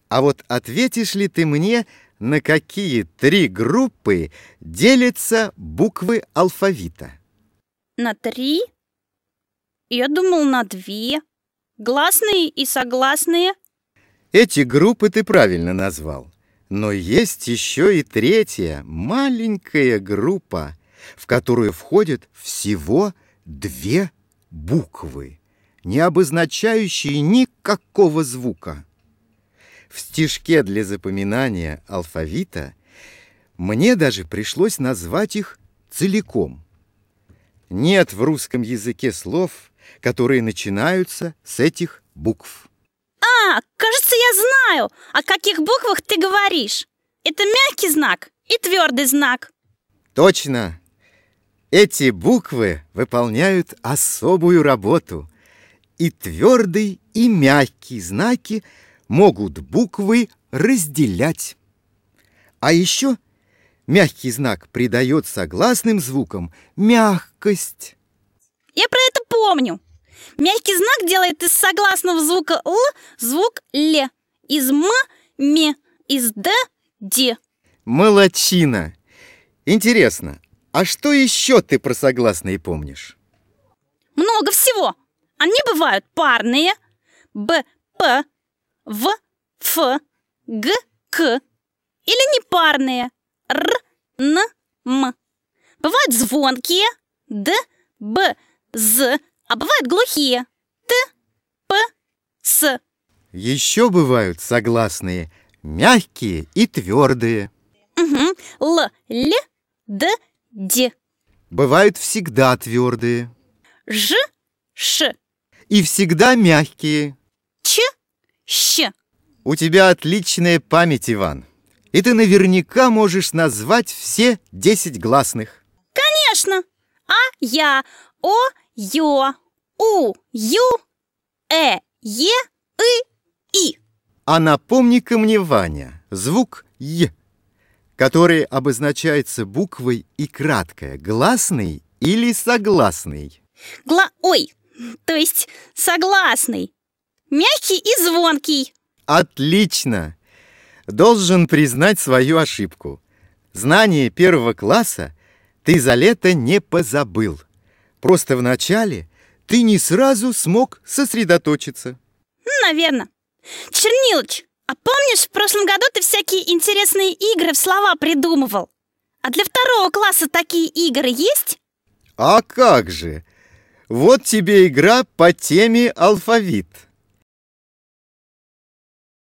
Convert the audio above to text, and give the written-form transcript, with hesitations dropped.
А вот ответишь ли ты мне, на какие 3 группы делятся буквы алфавита? На 3? Я думал, на 2. Гласные и согласные. Эти группы ты правильно назвал. Но есть еще и 3-я, маленькая группа, в которую входят всего 2 буквы, не обозначающие никакого звука. В стишке для запоминания алфавита мне даже пришлось назвать их целиком. Нет в русском языке слов, которые начинаются с этих букв. Кажется, я знаю, о каких буквах ты говоришь. Это мягкий знак и твердый знак. Точно. Эти буквы выполняют особую работу. И твердый, и мягкий знаки могут буквы разделять. А еще мягкий знак придает согласным звукам мягкость. Я про это помню. Мягкий знак делает из согласного звука «л» звук «ле», из «м» — «ме», из «д» — «де». Молодчина! Интересно, а что еще ты про согласные помнишь? Много всего. Они бывают парные: Б, П, В, Ф, Г, К. Или непарные: Р, Н, М. Бывают звонкие: Д, Б, З. А бывают глухие: Т, П, С. Еще бывают согласные мягкие и твердые. Л, Л, Д, Д. Бывают всегда твердые. Ж, Ш. И всегда мягкие. Ч, Щ. У тебя отличная память, Иван. И ты наверняка можешь назвать все 10 гласных. Конечно. А, Я, О, Ё, У, Ю, Е, И. А напомни-ка мне, Ваня, звук «й», который обозначается буквой и краткое, гласный или согласный? То есть согласный. Мягкий и звонкий. Отлично! Должен признать свою ошибку. Знание 1 класса ты за лето не позабыл. Просто вначале ты не сразу смог сосредоточиться. Наверное. Чернилыч, а помнишь, в прошлом году ты всякие интересные игры в слова придумывал? А для 2 класса такие игры есть? А как же! Вот тебе игра по теме алфавит.